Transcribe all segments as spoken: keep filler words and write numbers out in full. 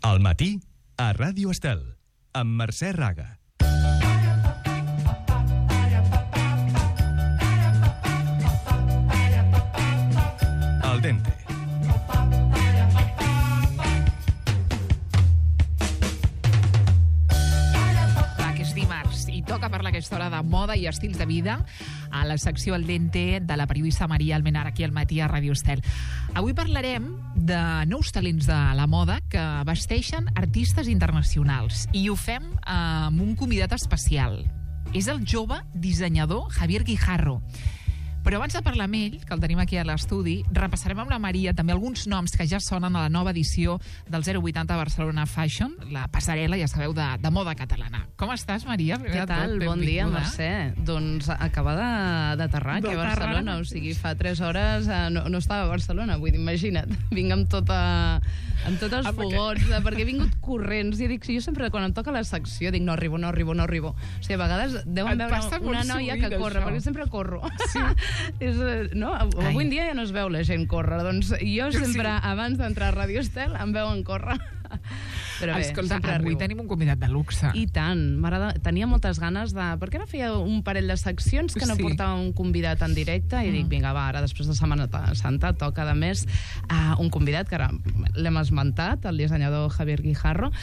Al matí, a Ràdio Estel, amb Mercè Raga. Al dente. Toca parlar aquesta hora de moda i estils de vida a la secció Al dente de la periodista Maria Almenar aquí al matí a Ràdio Estel. Avui parlarem de nous talents de la moda que vesteixen artistes internacionals i ho fem amb un convidat especial. És el jove dissenyador Javier Guijarro. Però abans de parlar amb ell, que el tenim aquí a l'estudi, repassarem amb la Maria també alguns noms que ja sonen a la nova edició del zero vuitanta Barcelona Fashion, la passarel·la, ja sabeu, de, de moda catalana. Com estàs, Maria? Què tal? Bon dia, Mercè. Doncs acaba d'aterrar aquí a Barcelona, o sigui, fa tres hores eh, no, no estava a Barcelona, vull dir, imagina't, vinc amb tota amb tots els fogons, perquè... perquè he vingut corrents i dic, jo sempre quan em toca la secció dic, no arribo, no arribo, no arribo. O sigui, a vegades deuen veure una noia que corre, perquè sempre corro. Sí. És, no? Avui en dia ja no es veu la gent córrer, doncs jo sempre, sí, abans d'entrar a Ràdio Estel, em veuen córrer. Però bé, escolta, avui tenim un convidat de luxe. I tant, tenia moltes ganes de... Perquè ara feia un parell de seccions que no sí. portava un convidat en directe i mm. dic, vinga, va, ara després de Setmana Santa toca, de més, uh, un convidat que ara l'hem esmentat, el dissenyador Javier Guijarro,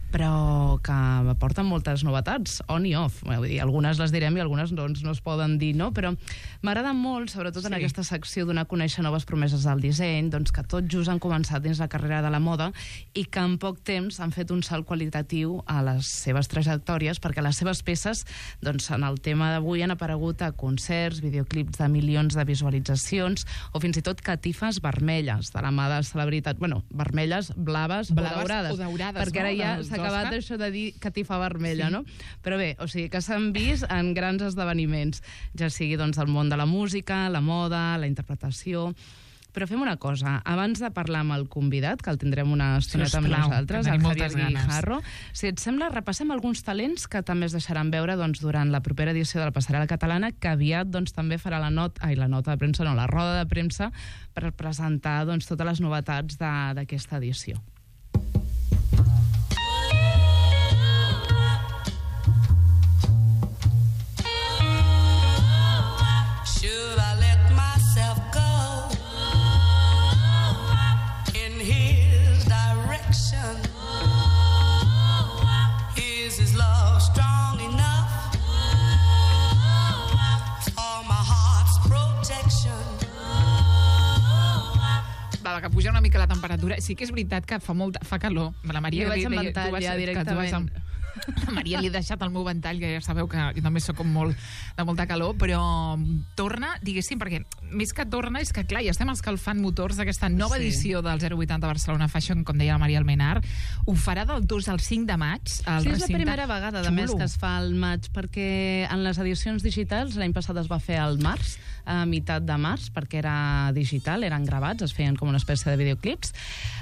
però que porten moltes novetats, on i off. Vull dir, algunes les direm i algunes doncs, no es poden dir, no? Però m'agrada molt, sobretot sí. en aquesta secció, donar a conèixer noves promeses del disseny, doncs que tot just han començat dins la carrera de la moda i que en poc temps han fet un salt qualitatiu a les seves trajectòries, perquè les seves peces, doncs, en el tema d'avui han aparegut a concerts, videoclips de milions de visualitzacions o fins i tot catifes vermelles de la mà de celebritat. Bueno, vermelles, blaves, blaves o daurades. O daurades, perquè ara no? ja s'ha acabat això de dir catifa vermella, sí. no? Però bé, o sigui, que s'han vist en grans esdeveniments, ja sigui doncs el món de la música, la moda, la interpretació. Però fem una cosa, abans de parlar amb el convidat, que el tindrem una estoneta amb nosaltres, el Javier Guijarro, si et sembla, repassem alguns talents que també es deixaran veure doncs, durant la propera edició de la passarel·la catalana, que aviat doncs, també farà la nota, ai, la nota de premsa, no, la roda de premsa, per presentar doncs, totes les novetats d'aquesta edició. Que puja una mica la temperatura. Sí que és veritat que fa molt, fa calor. La Maria jo vaig amb ventall ja directament. Amb... La Maria li he deixat el meu ventall, que ja sabeu que jo també soc com molt de molta calor, però torna, diguéssim, perquè més que torna és que, clar, ja estem escalfant motors d'aquesta nova sí. edició del zero vuitanta Barcelona Fashion, com deia la Maria Almenar. Ho farà del dos al cinc de maig. Al sí, és recinte... la primera vegada, de més, que es fa al maig, perquè en les edicions digitals l'any passat es va fer al març, a meitat de març, perquè era digital, eren gravats, es feien com una espècie de videoclips.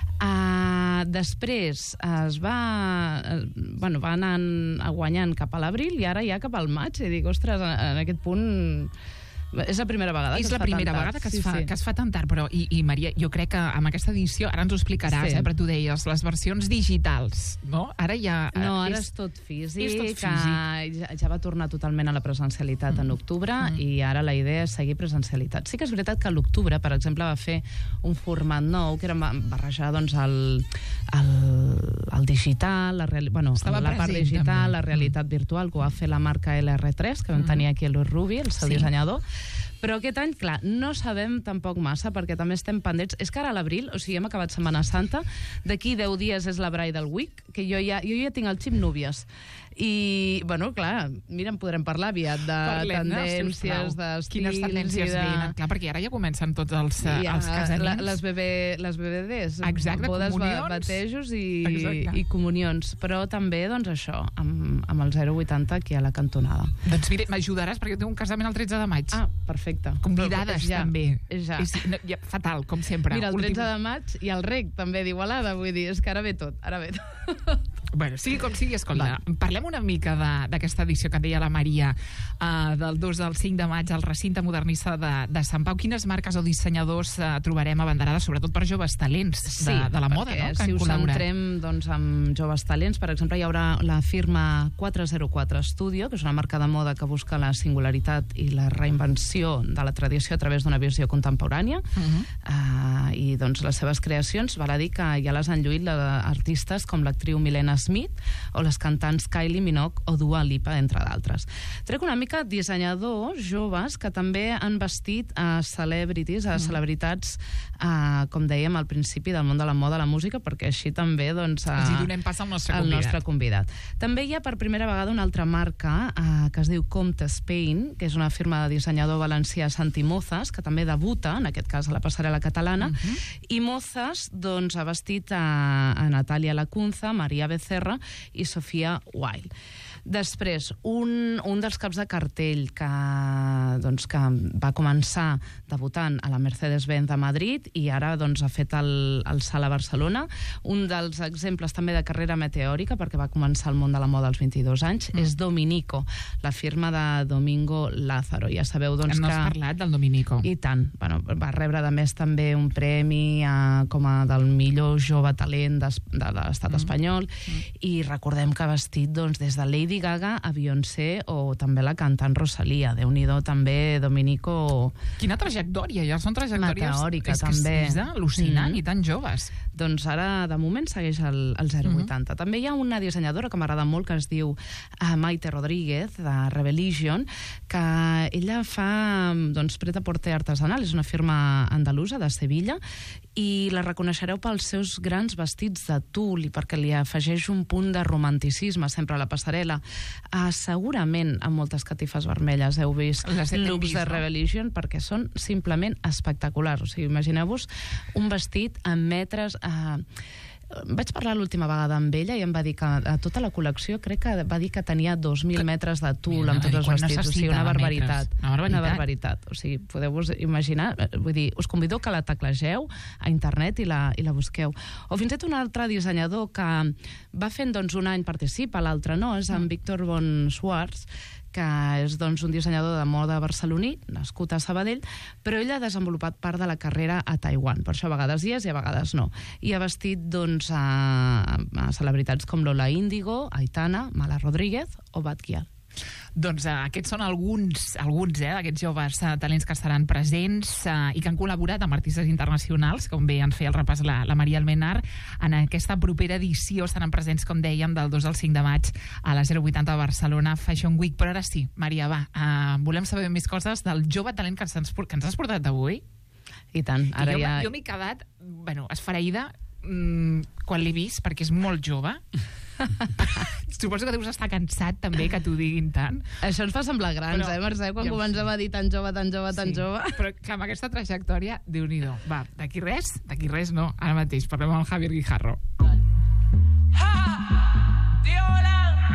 Uh, després es va uh, bueno, va anant guanyant cap a l'abril i ara ja cap al maig i dic, ostres, en aquest punt és la primera vegada que és es fa la primera tan vegada tard. que es, sí, fa, sí. que es fa tan tard, però i, i Maria, jo crec que amb aquesta edició, ara ens ho explicaràs, sí. eh, però tu deies, les versions digitals, no? Ara ja... No, ara és, és tot físic, és tot físic. Que ja, ja va tornar totalment a la presencialitat mm. en octubre mm. i ara la idea és seguir presencialitat. Sí que és veritat que a l'octubre, per exemple, va fer un format nou, que era barrejar doncs, el, el, el digital, la, reali... bueno, la present, part digital, també. La realitat mm. virtual, que ho va fer la marca L R tres, que vam mm. tenir aquí el Luis Rubi, el seu sí. dissenyador. Però aquest any, clar, no sabem tampoc massa, perquè també estem pendents. És que ara a l'abril, o sigui, hem acabat Setmana Santa, d'aquí deu dies és la Bridal Week, que jo ja, jo ja tinc el xip núvies. I, bueno, clar, mira, en podrem parlar aviat de Parlem, tendències, d'estils... Quines tendències de... venen? Clar, perquè ara ja comencen tots els, ja, els casaments. La, les, bebé, les B B Ds. Exacte, bodes, comunions. Batejos i, i comunions. Però també, doncs, això, amb, amb el zero vuitanta aquí a la cantonada. Doncs mira, m'ajudaràs, perquè jo tinc un casament el tretze de maig. Ah, perfecte. Convidades, ja, també. Ja. És, no, ja, fatal, com sempre. Mira, el tretze de maig i el rec, també, d'Igualada. Vull dir, és que ara ve tot, ara ve tot. Bueno, sigui com sigui, escolta, Va. parlem una mica d'aquesta edició que deia la Maria, uh, del dos al cinc de maig al recinte modernista de, de Sant Pau. Quines marques o dissenyadors uh, trobarem abanderades, sobretot per joves talents de, sí, de la moda, no? Que si us col·laborat. centrem doncs, amb joves talents, per exemple, hi haurà la firma quatre zero quatre Studio, que és una marca de moda que busca la singularitat i la reinvenció de la tradició a través d'una visió contemporània. Uh-huh. uh, I doncs les seves creacions, val a dir que ja les han lluït artistes com l'actriu Milena Smith o les cantants Kylie Minogue o Dua Lipa, entre d'altres. Trec una mica dissenyadors joves que també han vestit a celebrities, a mm. celebritats, a, com dèiem al principi, del món de la moda, la música, perquè així també doncs, a, els hi donem pas al nostre al convidat. nostre convidat. També hi ha per primera vegada una altra marca a, que es diu Comte Spain, que és una firma de dissenyador valencià Santi Mozas, que també debuta, en aquest cas a la passarel·la catalana, uh -huh. i Mozas doncs, ha vestit a, a Natàlia Lacunza, Maria Becerra i Sofia Wilde. Després, un, un dels caps de cartell que, doncs, que va començar debutant a la Mercedes-Benz de Madrid i ara doncs, ha fet el, el salt a Barcelona. Un dels exemples també de carrera meteòrica, perquè va començar el món de la moda als vint-i-dos anys, mm. és Dominico, la firma de Domingo Lázaro. Ja sabeu doncs, no que... has parlat del Dominico. I tant. Bueno, va rebre de més també un premi a, com a del millor jove talent de, de l'estat mm. espanyol mm. i recordem que ha vestit doncs, des de Lady Gaga a Beyoncé o també la cantant Rosalía. Déu-n'hi-do també, Dominico... Quina trajectòria, ja són trajectòries... Meteòrica, és també. És al·lucinant, mm. i tan joves. Doncs ara, de moment, segueix el, el zero coma vuitanta. Mm-hmm. També hi ha una dissenyadora que m'agrada molt, que es diu uh, Maite Rodríguez, de Rebellion, que ella fa doncs, pret-a-porter artesanal, és una firma andalusa de Sevilla, i la reconeixereu pels seus grans vestits de tul i perquè li afegeix un punt de romanticisme sempre a la passarel·la. Uh, segurament amb moltes catifes vermelles heu vist looks vist, de Rebellion, no? Perquè són simplement espectaculars. O sigui, imagineu-vos un vestit amb metres... Uh, vaig parlar l'última vegada amb ella i em va dir que a tota la col·lecció crec que va dir que tenia dos mil metres de tul amb tots els vestits. O sigui, una barbaritat. Una barbaritat. Una barbaritat. O sigui, podeu-vos imaginar... Vull dir, us convido que la teclegeu a internet i la, i la busqueu. O fins i tot un altre dissenyador que va fent doncs, un any participa, l'altre no, és en Víctor von Schwarz, que és doncs, un dissenyador de moda barceloní, nascut a Sabadell, però ell ha desenvolupat part de la carrera a Taiwan. Per això a vegades hi és i a vegades no. I ha vestit doncs, a, a celebritats com Lola Índigo, Aitana, Mala Rodríguez o Bad Gyal. Doncs uh, aquests són alguns, alguns eh, d'aquests joves uh, talents que estaran presents uh, i que han col·laborat amb artistes internacionals, com bé en feia el repàs la, la Maria Almenar. En aquesta propera edició estaran presents, com dèiem, del dos al cinc de maig a la zero vuitanta de Barcelona Fashion Week. Però ara sí, Maria, va, uh, volem saber més coses del jove talent que ens, que ens has portat avui. I tant. Ara I jo, ja... jo m'he quedat, bueno, esfereïda mm, quan l'he vist, perquè és molt jove. Suposo que deus estar cansat també que t'ho diguin tant. Això ens fa semblar grans, però, eh, Mercè? Quan ja comencem a dir tan jove, tan jove, tan sí, jove. Però clar, amb aquesta trajectòria, Déu-n'hi-do. Va, d'aquí res, d'aquí res no. Ara mateix parlem amb el Javier Guijarro. Ha! Diola!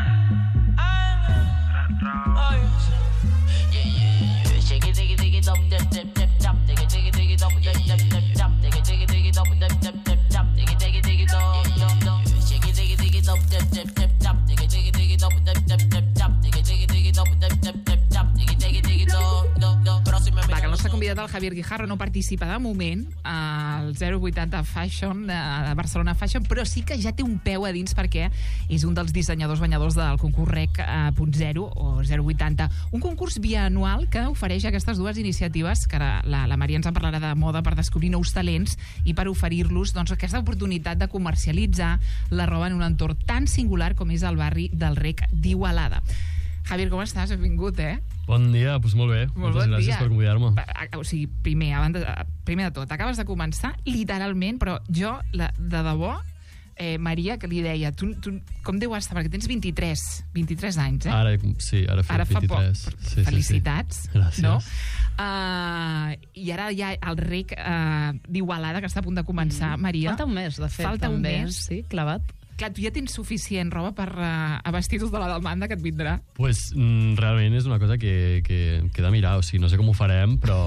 Convidat el Javier Guijarro no participa de moment al zero vuitanta Fashion, de Barcelona Fashion, però sí que ja té un peu a dins perquè és un dels dissenyadors guanyadors del concurs Rec punt zero o zero vuitanta, un concurs bianual que ofereix aquestes dues iniciatives, que ara la, la Maria ens en parlarà de moda, per descobrir nous talents i per oferir-los doncs, aquesta oportunitat de comercialitzar la roba en un entorn tan singular com és el barri del Rec d'Igualada. Javier, com estàs? Benvingut, eh? Bon dia, doncs molt bé. Molt Moltes bon gràcies dia. per convidar-me. O sigui, primer, abans de, primer de tot, acabes de començar, literalment, però jo, la, de debò, eh, Maria, que li deia, tu, tu com deu estar? Perquè tens vint-i-tres, vint-i-tres anys, eh? Ara, sí, ara fa ara vint-i-tres. Fa poc. Sí, Felicitats. Sí, sí. Gràcies. No? Uh, I ara ja el Rec uh, d'Igualada, que està a punt de començar, mm. Maria. Falta un mes, de fet. Falta també, un mes. Sí, clavat. Clar, tu ja tens suficient roba per uh, a vestir-los de la demanda que et vindrà. Pues, mm, realment és una cosa que, que, que he de mirar, o sigui, no sé com ho farem, però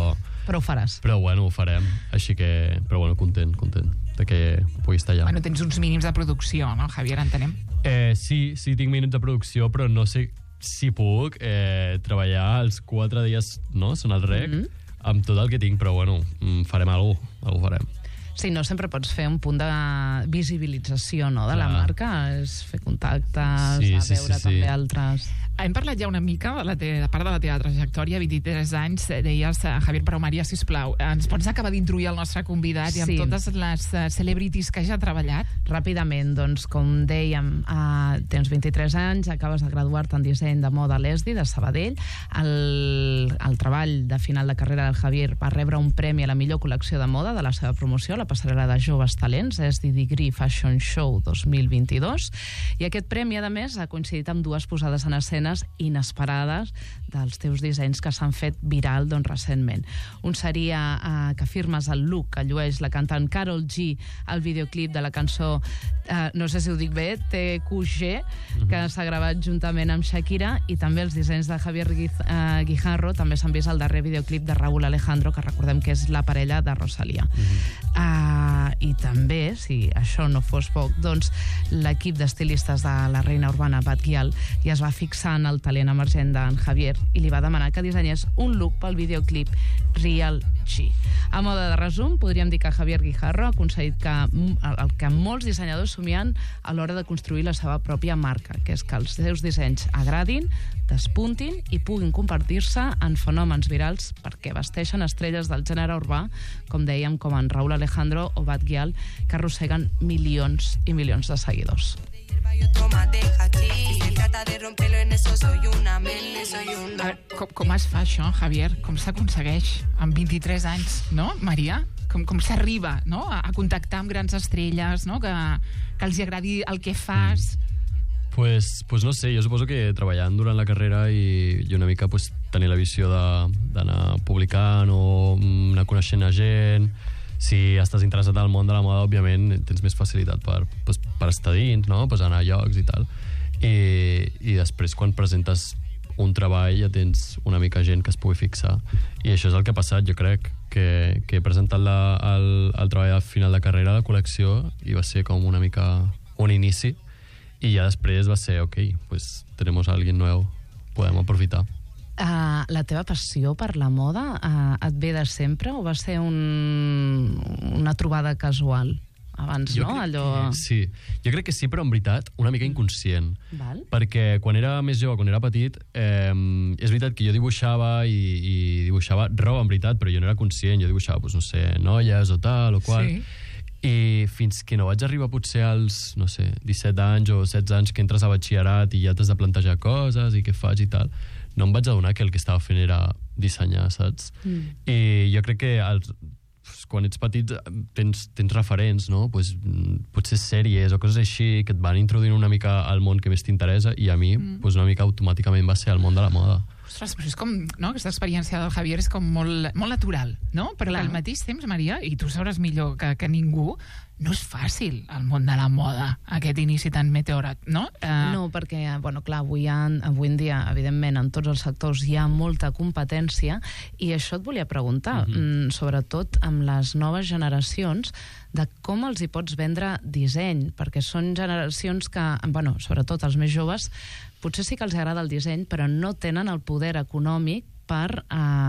Però ho faràs. Però bueno, ho farem, així que... Però bueno, content, content de que pugui estar allà. Bueno, tens uns mínims de producció, no, Javier, entenem? Eh, sí, sí, tinc minuts de producció, però no sé si puc eh, treballar els quatre dies, no?, són el rec, mm-hmm. amb tot el que tinc, però bueno, farem alguna cosa, alguna cosa farem. Sí, no sempre pots fer un punt de visibilització, no?, de Clar. la marca, és fer contactes, Sí, a sí, veure sí, sí. també altres... Hem parlat ja una mica de, la te, de part de la teva trajectòria, vint-i-tres anys, deies, eh, Javier Parau Maria, sisplau, ens pots acabar d'introduir el nostre convidat i amb Sí. totes les uh, celebrities que ja ha treballat? Ràpidament, doncs, com dèiem, eh, tens vint-i-tres anys, acabes de graduar-te en disseny de moda a l'E S D I de Sabadell. El, el treball de final de carrera del Javier va rebre un premi a la millor col·lecció de moda de la seva promoció, a la passarel·la de joves talents, E S D I Degree Fashion Show dos mil vint-i-dos, i aquest premi, a més, ha coincidit amb dues posades en escenes inesperades dels teus dissenys que s'han fet viral, doncs, recentment. Un seria eh, que firmes el look que llueix la cantant Karol G al videoclip de la cançó, eh, no sé si ho dic bé, T Q G, que s'ha gravat juntament amb Shakira, i també els dissenys de Javier Guiz, eh, Guijarro també s'han vist al darrer videoclip de Raúl Alejandro, que recordem que és la parella de Rosalía. Mm-hmm. Uh, I també, si això no fos poc, doncs l'equip d'estilistes de la reina urbana Bad Gyal ja es va fixar en el talent emergent d'en Javier i li va demanar que dissenyés un look pel videoclip Real G. A moda de resum, podríem dir que Javier Guijarro ha aconseguit que, el que molts dissenyadors somien a l'hora de construir la seva pròpia marca, que és que els seus dissenys agradin, despuntin i puguin convertir-se en fenòmens virals perquè vesteixen estrelles del gènere urbà, com dèiem, com en Raúl Alejandro o Bad Gyal, que arrosseguen milions i milions de seguidors. A veure, com, com es fa això, Javier? Com s'aconsegueix amb vint-i-tres anys, no, Maria? Com, com s'arriba, no?, a, a contactar amb grans estrelles, no?, que, que els agradi el que fas... Pues, pues no sé, jo suposo que treballant durant la carrera i, i una mica pues, tenir la visió d'anar publicant o anar coneixent a gent. Si estàs interessat al món de la moda, òbviament tens més facilitat per, pues, per estar dins, no? Pues anar a llocs i tal. I, i després, quan presentes un treball, ja tens una mica gent que es pugui fixar. I això és el que ha passat, jo crec, que, que he presentat la, el, el treball al final de carrera, la col·lecció, i va ser com una mica un inici. I ja després va ser, ok, pues tenemos a alguien nuevo, podem aprofitar. Uh, la teva passió per la moda uh, et ve de sempre o va ser un, una trobada casual abans, jo no? Allò... Que, sí, jo crec que sí, però en veritat una mica inconscient. Val. Perquè quan era més jove, quan era petit, eh, és veritat que jo dibuixava i, i dibuixava roba, en veritat, però jo no era conscient, jo dibuixava, pues, no sé, noies o tal o qual... Sí. I fins que no vaig arribar potser als, no sé, disset anys o setze anys que entres a batxillerat i ja t'has de plantejar coses i què faig i tal, no em vaig adonar que el que estava fent era dissenyar, saps? Mm. I jo crec que els, quan ets petit tens, tens referents, no? Pues, potser sèries o coses així que et van introduint una mica al món que més t'interessa, i a mi mm. pues una mica automàticament va ser el món de la moda. Ostres, però és com, no?, aquesta experiència del Javier és com molt, molt natural, no? Però Clar. al mateix temps, Maria, i tu sabràs millor que, que ningú, no és fàcil el món de la moda, aquest inici tan meteorat, no? Uh... No, perquè, bueno, clar, avui, en, avui en dia, evidentment, en tots els sectors hi ha molta competència, i això et volia preguntar, mm-hmm. sobretot amb les noves generacions, de com els hi pots vendre disseny, perquè són generacions que, bueno, sobretot els més joves, potser sí que els agrada el disseny, però no tenen el poder econòmic per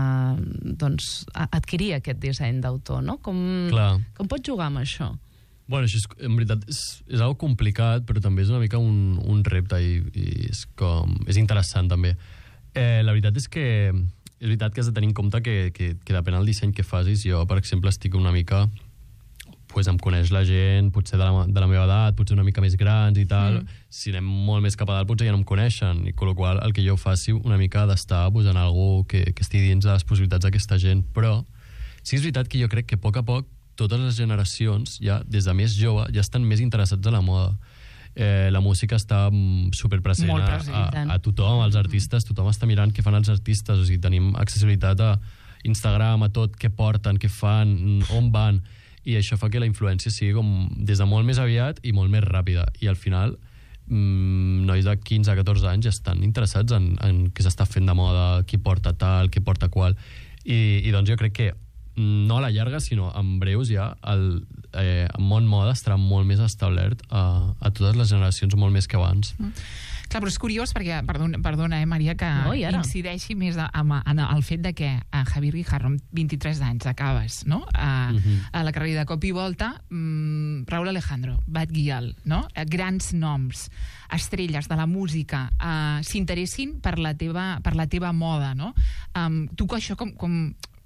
eh, doncs, adquirir aquest disseny d'autor, no? Com, com pots jugar amb això? Bueno, això és, en veritat és, és algo complicat, però també és una mica un, un repte i, i és, com, és interessant també. Eh, la veritat és que és veritat que has de tenir en compte que, que, que depèn del disseny que facis. Jo, per exemple, estic una mica... Pues em coneix la gent, potser de la, de la meva edat, potser una mica més grans i tal. Mm. Si anem molt més cap a dalt, potser ja no em coneixen. I amb la qual el que jo faci una mica ha d'estar pues, en algú que, que estigui dins de les possibilitats d'aquesta gent. Però sí és veritat que jo crec que a poc a poc totes les generacions, ja des de més jove, ja estan més interessats en la moda. Eh, la música està superpresent a, a, a tothom, als artistes, tothom està mirant què fan els artistes, o sigui, tenim accessibilitat a Instagram, a tot, què porten, què fan, on van, i això fa que la influència sigui com des de molt més aviat i molt més ràpida, i al final mmm, nois de quinze a catorze anys estan interessats en, en què s'està fent de moda, qui porta tal, qui porta qual, i, i doncs jo crec que no a la llarga, sinó en breus ja, el, eh, el món moda estarà molt més establert a, a totes les generacions, molt més que abans. Mm. Clar, però és curiós perquè, perdona, perdona eh, Maria, que no, incideixi més en, en el fet de que a Javier Guijarro, amb vint-i-tres anys, acabes, no? A, uh-huh. a la carrera de cop i volta, mmm, Raúl Alejandro, Bad Gyal, no? Grans noms, estrelles de la música, uh, s'interessin per la teva, per la teva moda, no? Um, tu això com... com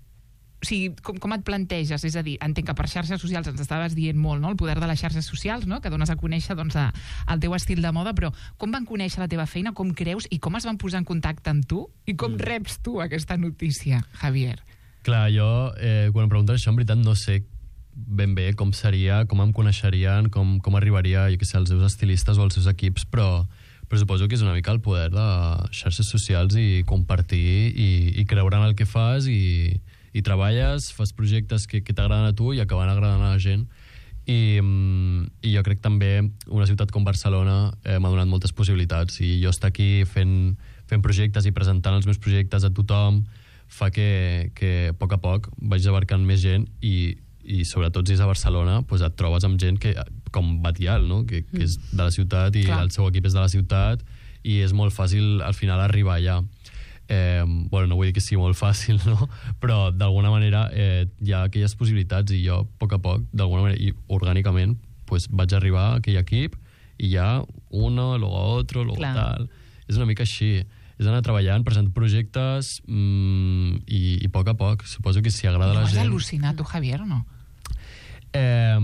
O sigui, com, com et planteges? És a dir, entenc que per xarxes socials ens estaves dient molt, no?, el poder de les xarxes socials, no?, que dones a conèixer doncs, a, el teu estil de moda, però com van conèixer la teva feina, com creus i com es van posar en contacte amb tu i com mm. reps tu aquesta notícia, Javier? Clar, jo, eh, quan em preguntes això, en veritat no sé ben bé com seria, com em coneixerien, com, com arribaria, jo què sé, als seus estilistes o als seus equips, però, però suposo que és una mica el poder de xarxes socials i compartir i, i creure en el que fas i i treballes, fas projectes que, que t'agraden a tu i acaben agradant a la gent. I, i jo crec també una ciutat com Barcelona eh, m'ha donat moltes possibilitats i jo estar aquí fent, fent projectes i presentant els meus projectes a tothom fa que, que a poc a poc vaig abarcant més gent i, i sobretot si és a Barcelona doncs et trobes amb gent que, com Bad Gyal, no? que, que és de la ciutat i Clar. El seu equip és de la ciutat i és molt fàcil al final arribar allà. Eh, bueno, no vull dir que sigui molt fàcil, no? Però d'alguna manera eh, hi ha aquelles possibilitats i jo, a poc a poc, d'alguna manera, i orgànicament, pues, vaig arribar a aquell equip i ja uno, luego otro, luego Clar. Tal. És una mica així. És anar treballant, presentant projectes mmm, i, i a poc a poc. Suposo que si agrada no a la gent... No has al·lucinat, tu, Javier, o no? Eh,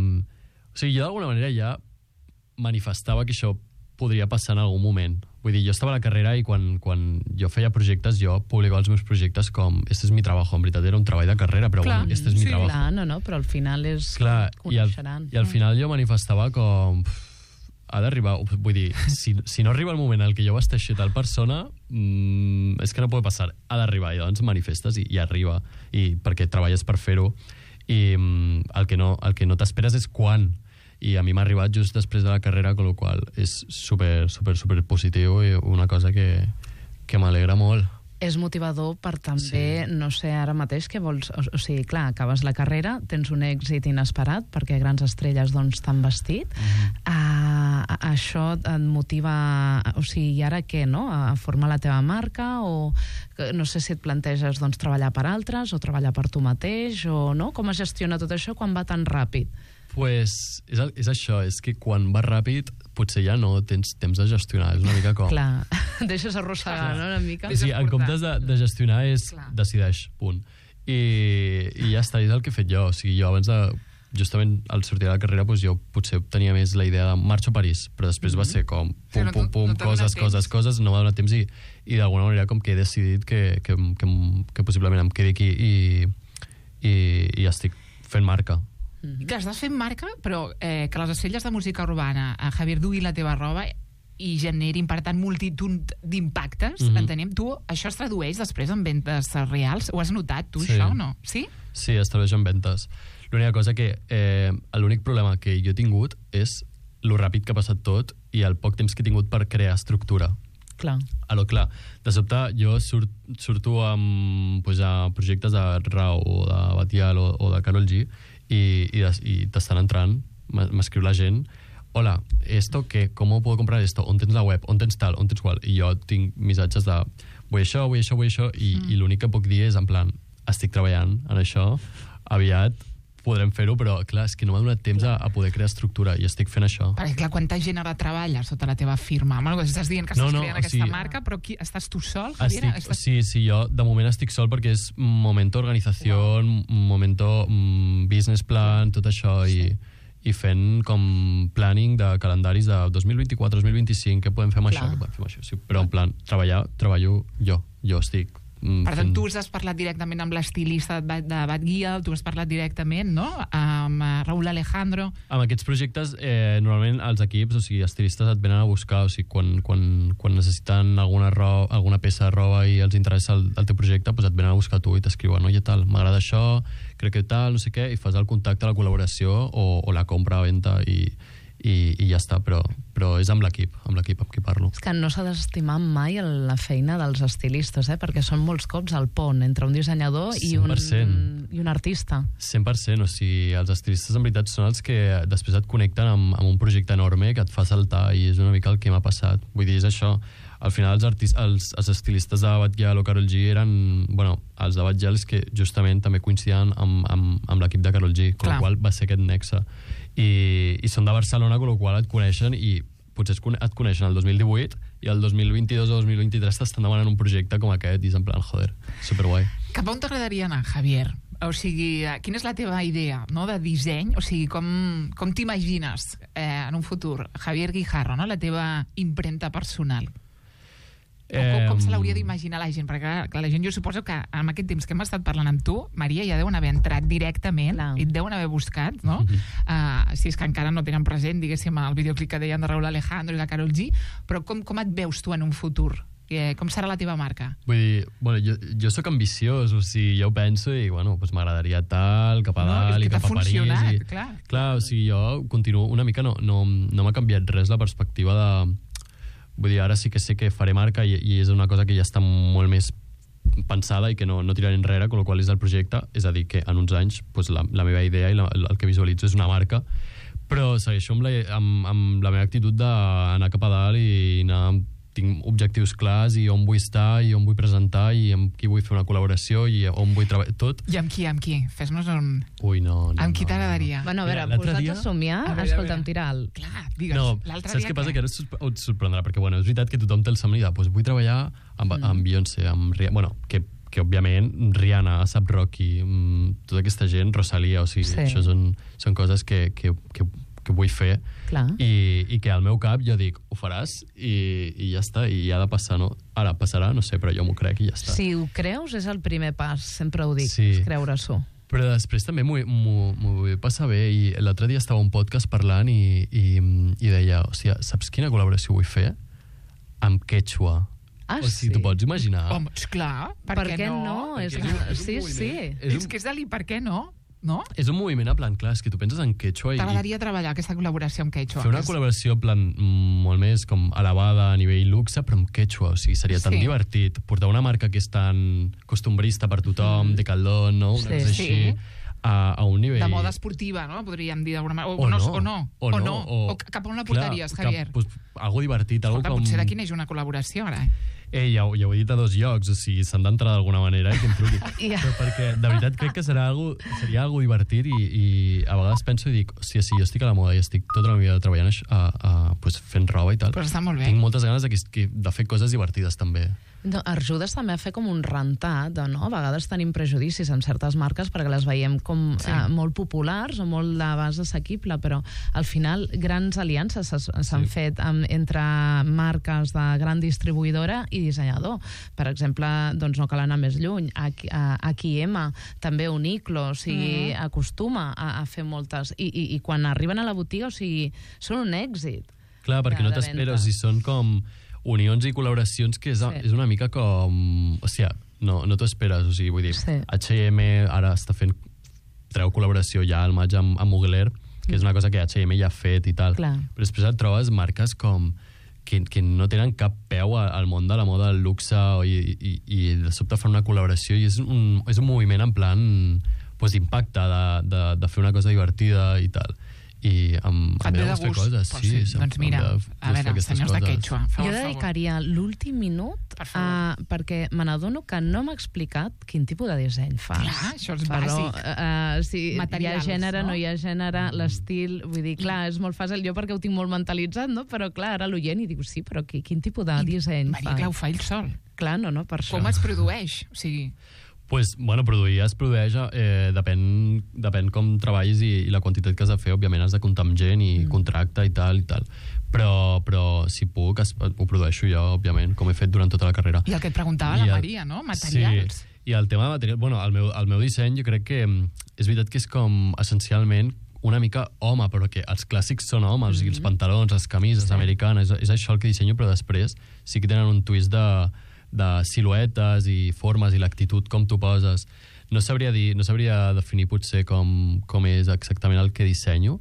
o sigui, jo d'alguna manera ja manifestava que això podria passar en algun moment. Vull dir, jo estava a la carrera i quan, quan jo feia projectes, jo publicava els meus projectes com este és mi trabajo. En veritat era un treball de carrera, però clar, bueno, este és mi sí, trabajo. Clar, no, no, però al final és... Clar, i al, i al final jo manifestava com... Ha d'arribar... Vull dir, si, si no arriba el moment en el que jo vaig teixir tal persona, mmm, és que no pot passar. Ha d'arribar, i doncs manifestes i, i arriba. I perquè treballes per fer-ho. I mm, el que no, el que no t'esperes és quan. I a mi m'ha arribat just després de la carrera, amb la qual cosa és super, super, super positiu i una cosa que, que m'alegra molt. És motivador per també, sí. no sé, ara mateix que vols... O, o sigui, clar, acabes la carrera, tens un èxit inesperat perquè grans estrelles doncs t'han vestit. Mm-hmm. Uh, això et motiva... O sigui, i ara què, no? A formar la teva marca o... No sé si et planteges doncs, treballar per altres o treballar per tu mateix o no? Com es gestiona tot això quan va tan ràpid? Pues és, és això, és que quan va ràpid potser ja no tens temps de gestionar, és una mica com... Clar, deixes arrossegar, no?, una mica. Sí, en comptes de, de gestionar és Clar. Decideix, punt. I, I ja està, és el que he fet jo. O sigui, jo abans de... Justament al sortir de la carrera, doncs jo potser tenia més la idea de marxo a París, però després mm-hmm. va ser com pum, pum, pum, no, no coses, coses, coses, no m'ha donat temps i, i d'alguna manera com que he decidit que, que, que, que possiblement em quedi aquí i, i, i estic fent marca. Mm-hmm. Que estàs fent marca, però eh, que les estrelles de música urbana, a Javier, duguin la teva roba i generin, per tant, multitud d'impactes, mm-hmm. entenem? Tu, això es tradueix després en ventes reals? Ho has notat, tu, sí. això, o no? Sí? Sí, es tradueix en ventes. L'única cosa que... Eh, l'únic problema que jo he tingut és lo ràpid que ha passat tot i el poc temps que he tingut per crear estructura. Clar. Alors, clar, de sobte jo surt, surto amb pues, a projectes de Rau o de Bad Gyal o, o de Karol G i, i, i t'estan entrant, m'escriu la gent, hola, esto que, ¿cómo puedo comprar esto? On tens la web? On tens tal? On tens qual? I jo tinc missatges de vull això, vull això, vull això i, mm. i l'únic que puc dir és en plan, estic treballant en això, aviat podrem fer-ho, però clar, és que no m'ha donat temps a, a poder crear estructura i estic fent això. Perquè clar, quanta gent ara treballa sota la teva firma? Bueno, estàs dient que estàs no, no, creant aquesta sí, marca, però qui, estàs tu sol? Estic, estàs... Sí, sí, jo de moment estic sol perquè és momento organització, wow. momento mm, business plan, tot això sí. i, i fent com planning de calendaris de dos mil vint-i-quatre, dos mil vint-i-cinc, què podem fer amb clar. Això, què podem fer amb això. Sí, però en plan, treballar, treballo jo, jo estic Per tant, tu has parlat directament amb l'estilista de Bad Gyal, tu has parlat directament, no?, amb Raúl Alejandro. Amb aquests projectes, eh, normalment els equips, o sigui, estilistes et venen a buscar, o sigui, quan, quan, quan necessiten alguna, roba, alguna peça de roba i els interessa el, el teu projecte, doncs et venen a buscar tu i t'escriuen, oye, tal, m'agrada això, crec que tal, no sé què, i fas el contacte, la col·laboració o, o la compra, venda i, i, i ja està, però, però és amb l'equip, amb l'equip amb qui parlo. És que no s'ha d'estimar mai la feina dels estilistes, eh? Perquè són molts cops el pont entre un dissenyador i un, i un artista. cent per cent, o sigui, els estilistes en veritat són els que després et connecten amb, amb un projecte enorme que et fa saltar, i és una mica el que m'ha passat. Vull dir, és això. Al final els, artist, els, els estilistes de Batgirl o Karol G eren... Bueno, els de Batgirl és que justament també coincidien amb, amb, amb l'equip de Karol G, amb la qual va ser aquest nexe. I, i són de Barcelona, amb la qual et coneixen, i potser et coneixen el dos mil divuit i el dos mil vint-i-dos o dos mil vint-i-tres t'estan demanant un projecte com aquest, i és en plan, joder, superguai. Cap on t'agradaria anar, Javier? O sigui, quina és la teva idea, no?, de disseny? O sigui, com, com t'imagines eh, en un futur? Javier Guijarro, no?, la teva impremta personal. O com, com se l'hauria d'imaginar la gent? Perquè, clar, clar, la gent, jo suposo que en aquest temps que hem estat parlant amb tu, Maria, ja deuen haver entrat directament, clar, i et deuen haver buscat, no? Mm-hmm. Uh, si és que encara no tenen present, diguéssim, el videoclip que deien de Raúl Alejandro i de Karol G, però com, com et veus tu en un futur? Eh, com serà la teva marca? Vull dir, bueno, jo, jo sóc ambiciós, o sigui, jo ho penso i, bueno, pues m'agradaria tal, cap a no, dalt i cap a París. I... Clar. clar, o sigui, jo continuo una mica, no, no, no m'ha canviat res la perspectiva de... Vull dir, ara sí que sé que faré marca i, i és una cosa que ja està molt més pensada i que no, no tiraré enrere, amb la qual és el projecte. És a dir, que en uns anys pues, la, la meva idea i la, el que visualitzo és una marca, però segueixo amb la, amb, amb la meva actitud d'anar cap a dalt i anar... Tinc objectius clars i on vull estar i on vull presentar i amb qui vull fer una col·laboració i on vull treballar, tot. I amb qui, amb qui? Fes-nos un... Ui, no, no. Amb qui t'agradaria? No. Bueno, a veure, posats dia... a somiar, a veure, escolta'm, tira alt. Clar, digues, no, l'altre saps dia què passa? Que ara et sorprendrà, perquè bueno, és veritat que tothom té el somni de pues, vull treballar amb, mm. amb Beyoncé, amb Rihanna, bueno, que, que òbviament Rihanna, A$ap Rocky, tota aquesta gent, Rosalía, o sigui, sí. Això són, són coses que, que, que que vull fer. Clar. I, i que al meu cap jo dic, ho faràs i, i ja està, i ha de passar, no? Ara passarà, no sé, però jo m'ho crec i ja està. Si ho creus és el primer pas, sempre ho dic, sí. És creure-s'ho. Però després també m'ho vull passar bé, i l'altre dia estava a un podcast parlant i, i, i deia, o sigui, saps quina col·laboració vull fer? Amb quechua. Ah, o sigui, sí? t'ho pots imaginar? Home, esclar, per, per què, què no? no? És, és, un, és sí, un sí. És, és un... que és de li, per què no? No? És un moviment a plan, clar, és que tu penses en quechua i... T'agradaria treballar aquesta col·laboració amb quechua? Fer una col·laboració en plan molt més com elevada a nivell luxe, però amb quechua, o sigui, seria tan sí. divertit. Portar una marca que és tan costumbrista per tothom, mm. de Caldón, no? Una sí. cosa així, sí. a, a un nivell... De moda esportiva, no? Podríem dir d'alguna manera. O, o, no, no, o no. O, o no. O, o cap on la portaries, clar, Javier? Cap, pues, algo divertit, algo Escolta, com... Potser d'aquí neix una col·laboració, ara, eh? Eh, ja, ja ho he dit a dos llocs, o sigui, s'han d'entrar d'alguna manera i que em truqui. Yeah. Però perquè, de veritat, crec que serà algo, seria algo divertit i, i a vegades penso i dic, hòstia, si jo estic a la moda i estic tota la vida treballant a, a, pues, fent roba i tal, però està molt bé. Tinc moltes ganes de, de fer coses divertides també. No, ajudes també a fer com un rentat, no? A vegades tenim prejudicis en certes marques perquè les veiem com sí. eh, molt populars o molt de base assequible, però al final grans aliances s'han sí. fet amb, entre marques de gran distribuïdora i dissenyador. Per exemple, doncs no cal anar més lluny, H i M, també Uniqlo, o sigui, mm. acostuma a, a fer moltes, i, i, i quan arriben a la botiga, o sigui, són un èxit. Clar, perquè de, no t'esperes, i són com unions i col·laboracions que és, sí. és una mica com... O sigui, no, no t'ho esperes, o sigui, vull dir, sí. H i M ara està fent... treu col·laboració ja al maig amb, amb Mugler, que és una cosa que H i M ja ha fet i tal. Clar. Però després et trobes marques com... Que, que no tenen cap peu al món de la moda, del luxe, i, i, i de sobte fan una col·laboració i és un, és un moviment en plan pues, d'impacte, de, de, de fer una cosa divertida i tal. I amb, amb de fer coses. Pues sí, sí, doncs mira, de, a veure, senyors coses. De quechua, jo dedicaria l'últim minut a, perquè me n'adono que no m'ha explicat quin tipus de disseny fas. Clar, això és però, bàsic. Uh, si Materials, hi ha gènere, no? no hi ha gènere, mm. l'estil, vull dir, clar, és molt fàcil jo perquè ho tinc molt mentalitzat, no? Però clar, ara l'oient i dic, sí, però qui, quin tipus de disseny fas? Maria, clar, ho fa ell sol. Clar, no, no, per això. Com es produeix? O sigui... Pues, bueno, produir es produeix, eh, depèn, depèn com treballis i, i la quantitat que has de fer, òbviament has de comptar amb gent i mm. contracte i tal i tal. Però, però si puc, es, ho produeixo jo, òbviament, com he fet durant tota la carrera. I el que et preguntava I la el, Maria, no? Materials. Sí, i el tema de material, bueno, el meu, el meu disseny jo crec que és veritat que és com essencialment una mica home, però que els clàssics són homes, mm-hmm. o sigui, els pantalons, les camises sí. americanes, és, és això el que dissenyo, però després sí que tenen un twist de... de siluetes i formes i l'actitud, com tu poses. No sabria dir, no sabria definir potser com, com és exactament el que dissenyo,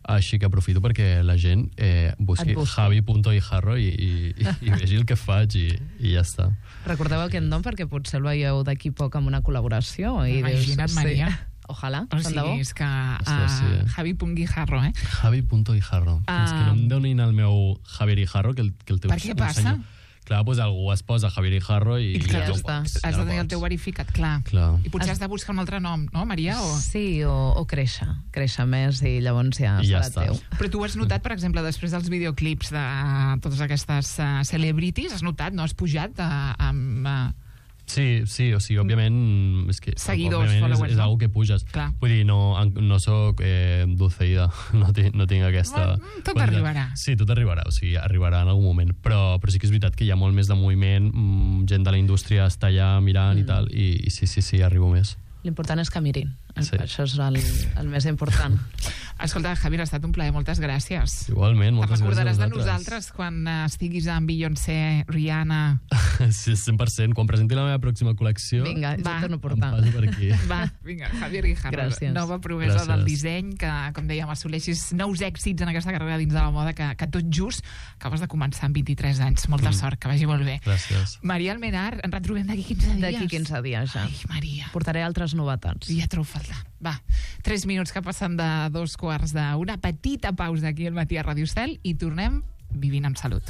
Així que aprofito perquè la gent eh, busqui javi punto hijarro i, i, i, i vegi el que faig i, i ja està. Recordeu aquest nom perquè potser el veieu d'aquí poc amb una col·laboració. I Imagina't, dius, Maria. Sí. Ojalà, O tant de bo. sigui, és que Ostres, sí, uh, eh? javi punt guijarro, eh? javi punto hijarro. Ah. És que no em donin el meu Javier Hijarro, que el, que el teu Per què passa? senyor. Clar, doncs algú es posa Javier Hijarro i... I clar, ja tu està. has de tenir el teu verificat, clar. Clar. I potser has de buscar un altre nom, no, Maria? O... Sí, o, o créixer. Créixer més i llavors ja I ja serà està. teu. Però tu has notat, per exemple, després dels videoclips de totes aquestes uh, celebrities, has notat, no? Has pujat uh, amb... Uh, Sí, sí, o sigui, òbviament... És que, Seguidors, òbviament followers, és, és no? algo que puges. Clar. Vull dir, no, no soc eh, Dulceida, no, tinc, no tinc aquesta... Mm, tot qualitat. arribarà. Sí, tot arribarà, o sigui, arribarà en algun moment. Però, però sí que és veritat que hi ha molt més de moviment, mm, gent de la indústria està allà mirant mm. i tal, i, i sí, sí, sí, arribo més. L'important és que mirin. Sí. Això és el, el més important. Escolta, Javier, ha estat un plaer, moltes gràcies. Igualment, Te'n moltes gràcies a recordaràs de vosaltres. nosaltres quan uh, estiguis amb Beyoncé, Rihanna... Sí, cent per cent. Quan presenti la meva pròxima col·lecció, Vinga, jo Va. torno a em portar. passo per aquí. Va, vinga, Javier Guijarro, Gràcies. nova promesa Gràcies. del disseny, que, com dèiem, assoleixis nous èxits en aquesta carrera dins de la moda, que, que tot just acabes de començar amb vint-i-tres anys. Molta Mm. sort, que vagi molt bé. Gràcies. Maria Almenar, ens retrobem d'aquí quinze dies. D'aquí quinze dies ja. Ai, Maria, Portaré altres novetats. ja trobo falta. Va, tres minuts que passen de dos quarts d'una petita pausa aquí al matí a Radio Estel i tornem vivint amb salut.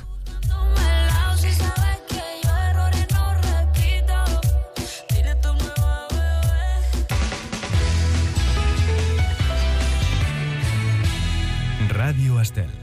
Radio Estel.